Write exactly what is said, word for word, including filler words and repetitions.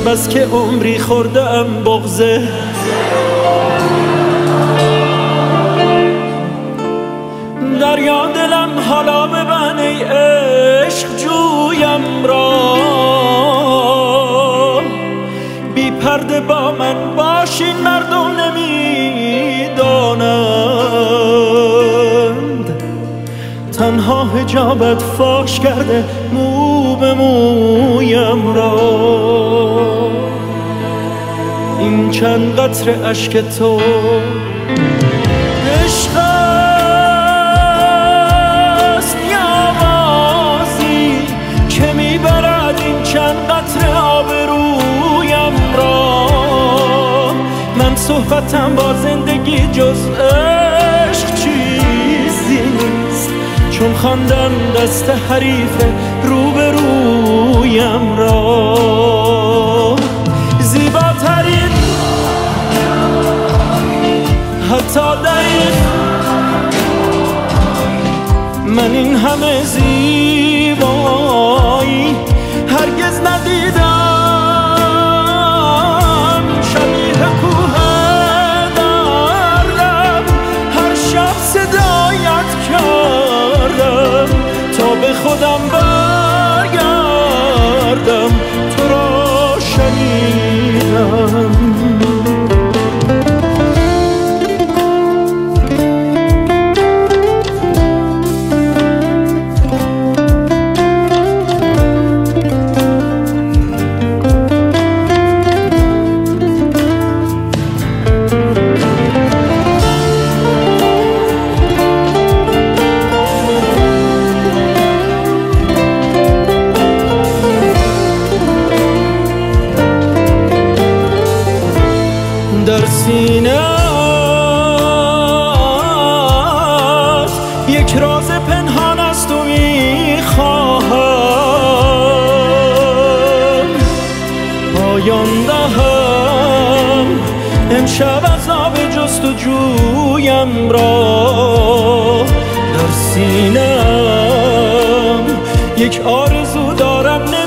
از بس که عمری خوردم بغضه. دریا دلم حالا ببن ای عشق جویم را، بی پرده با من باشین مردم نمیدانند. تنها حجابت فاش کرده مو به مویم را. این چند قطره اشک تو عشق است یا بازی که میبرد این چند قطره آبرویم را. من صحبتم با زندگی جز عشق چیزی نیست، چون خواندم دست حریف روبرویم را. زیباترین حتی دقیق من این همه زیبایی هرگز ندیدم. شبیه کوه دردم هر شب صدایت کردم تا به خودم برگردم. تو را شنیدم. در سینه یک راز پنهان است و میخواهم پایان دهم امشب عذاب جستجویم را. در سینه یک آرزو دارم